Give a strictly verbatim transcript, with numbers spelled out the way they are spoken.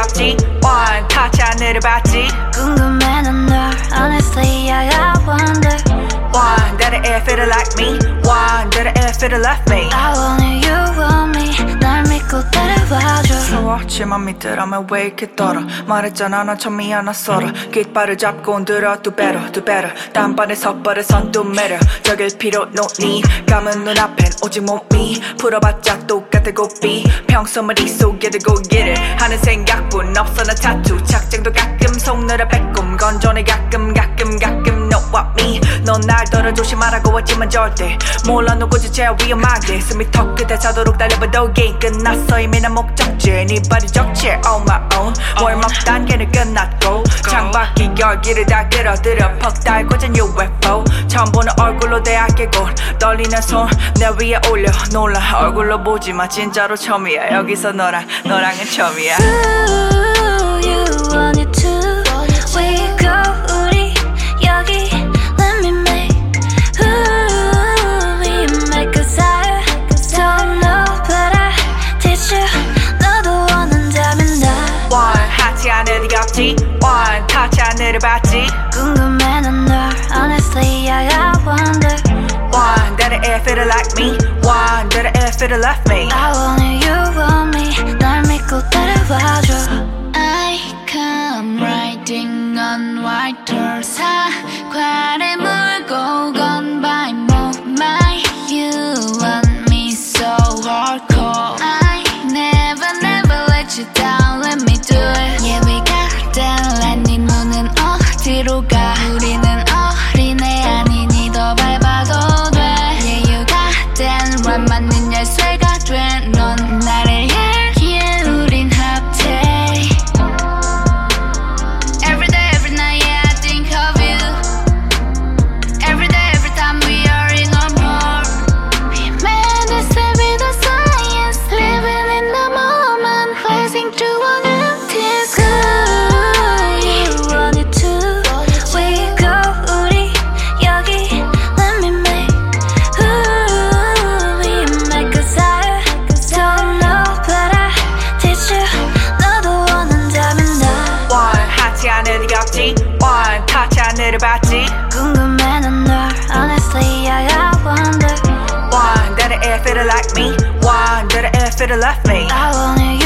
없지 One touch 하늘을 봤지 궁금해 난 널 Honestly I wonder One that it feel like me One that it feel like me I want it you want me 날 믿고 따라와줘 무서웠지만 믿으라면 왜 이렇게 떨어 말했잖아 난 처음이 하나 썰어 깃발을 잡고 흔들어 do better do better 딴판에 섣버려선 또 매력 적일 필요 no need 감은 눈앞엔 오직 몸이 풀어봤자 똑같아 고삐 평소 머릿속에 들고 get it 하는 생각뿐 없어 나 타투 착장도 가끔 속늘어 빼꼼 건전해 가끔 가끔 가끔 know what me 넌 날 덜어 조심하라고 했지만 절대 몰라 누구지 제일 위험하게 숨이 턱 끝에 차도록 달려봐도 게임 끝났어 이미 난 목적지 네 발이 적지 on my own 월막 단계는 끝났고 창밖에 열기를 다 끌어들여 퍽 달궈진 유 에프 오 처음 보는 얼굴로 대학의 곳 떨리는 손 내 위에 올려 놀라 얼굴로 보지마 진짜로 처음이야 여기서 너랑 너랑은 처음이야 Ooh, you want it too We go 우리 여기 Let me make Ooh, we make a desire Don't know but I teach you 너도 원한다면 나 One 하지 않을 리 없지 One touch 하늘을 봤지 궁금해 난 널 Honestly I wonder One that it feel like me One that it feel like me I want it you want me 날 믿고 따라와줘 I come riding on white horse 사과를 물고 gone by my You want me so hardcore I never never let you down Let me do it Yeah we got down Let 네 눈은 어디로 가 우리는 어린애 아니니 더 밟아도 돼 Yeah you got down 말 맞는 열쇠가 돼 넌 나를 향해 우린 합체 Every day every night yeah I think of you Every day every time we are in our more We made this with the science Living in the moment Rising to an empty sky You want it too We go 우리 여기 Let me make Ooh, we make a desire Don't know but I teach you 너도 원한다면 나 One 하지 않을 리 없지 One touch 하늘을 봤지 궁금해 난 널 Honestly I wonder One that it feel like me One that it feel like me I want it